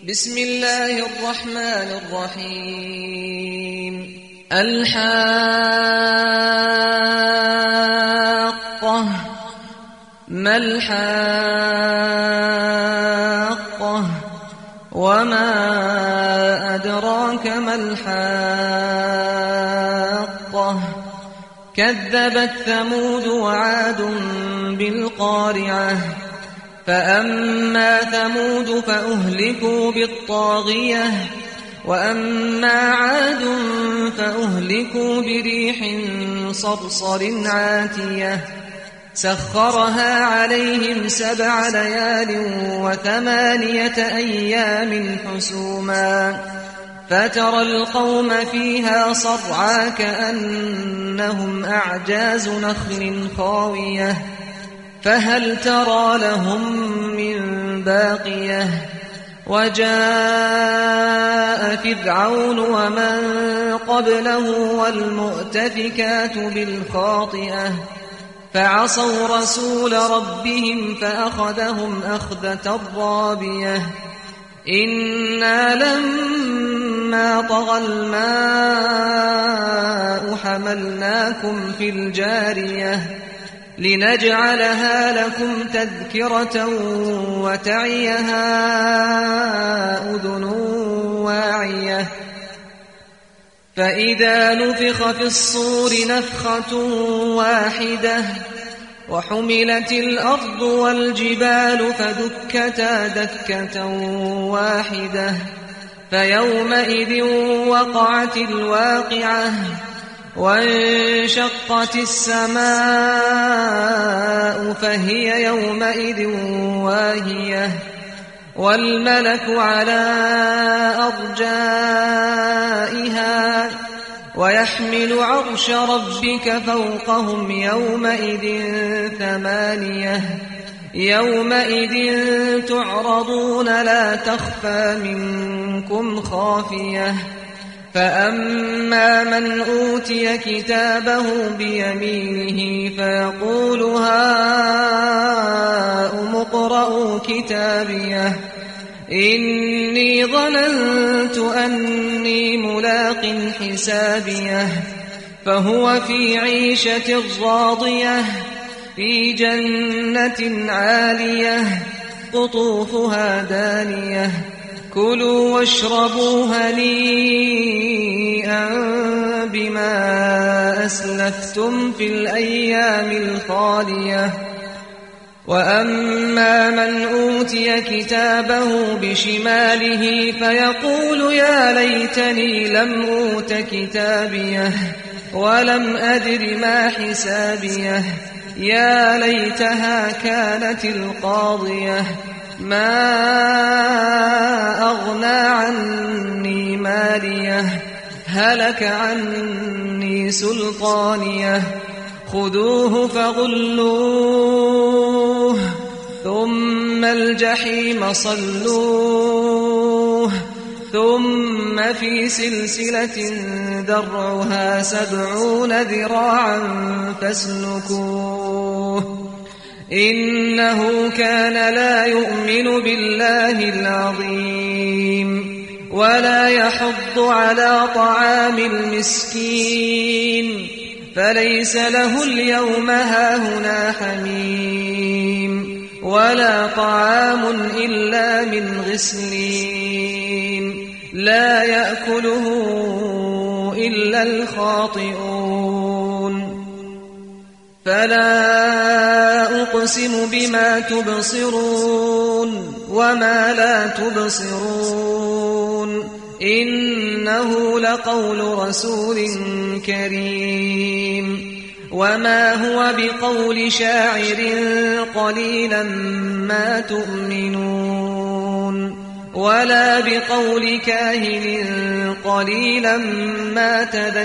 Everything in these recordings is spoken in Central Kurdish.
بسم الله الرحمن الرحيم الحاقة ما الحاقة وما أدراك ما الحاقة كذبت ثمود وعاد بالقارعة فأما ثمود فأهلكوا بالطاغية وأما عاد فأهلكوا بريح صرصر عاتية سخرها عليهم 7 ليال و8 أيام حسوما فترى القوم فيها صرعى كأنهم أعجاز نخل خاوية فهل ترى لهم من باقية وجاء فرعون ومن قبله والمؤتفكات بالخاطئة فعصوا رسول ربهم فأخذهم أخذة رابية إنا لما طغى الماء حملناكم في الجارية لنجعلها لكم تذكرة وتعيها أذن واعية فإذا نفخ في الصور نفخة واحدة وحملت الأرض والجبال فدكتا دكة واحدة فيومئذ وقعت الواقعة وانشقت السماء فهي يومئذ واهية والملك على أرجائها ويحمل عرش ربك فوقهم يومئذ 8 يومئذ تعرضون لا تخفى منكم خافية فأما من أوتي كتابه بيمينه فيقول هاؤم اقرءوا كتابيه إني ظننت أني ملاق حسابيه فهو في عيشة راضية في جنة عالية قطوفها دانية كلوا واشربوا هنيئا بما أسلفتم في الأيام الخالية وأما من أوتي كتابه بشماله فيقول يا ليتني لم أوت كتابيه ولم أدر ما حسابيه يا ليتها كانت القاضية ما أغنى عني ماليه هلك عني سلطانيه خذوه فغلوه ثم الجحيم صلوه ثم في سلسلة درعها 70 ذراعا فاسلكوه إنه كان لا يؤمن بالله العظيم ولا يحض على طعام المسكين فليس له اليوم هاهنا حميم ولا طعام إلا من غسلين لا يأكله إلا الخاطئون فلا أقسم بما تبصرون وما لا تبصرون إنه لقول رسول كريم وما هو بقول شاعر قليلا ما تؤمنون ولا بقول كاهن قليلا ما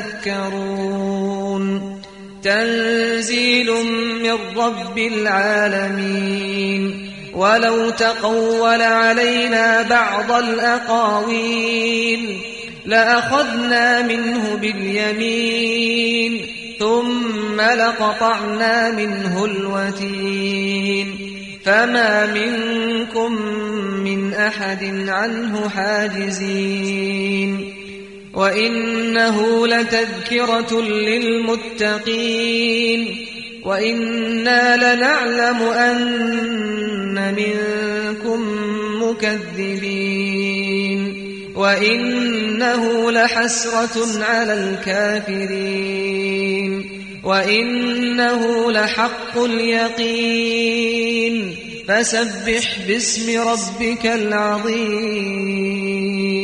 تذكرون تنزيل من رب العالمين ولو تقول علينا بعض الأقاويل لأخذنا منه باليمين ثم لقطعنا منه الوتين فما منكم من أحد عنه حاجزين وإنه لتذكرة للمتقين وإنا لنعلم أن منكم مكذبين وإنه لحسرة على الكافرين وإنه لحق اليقين فسبح باسم ربك العظيم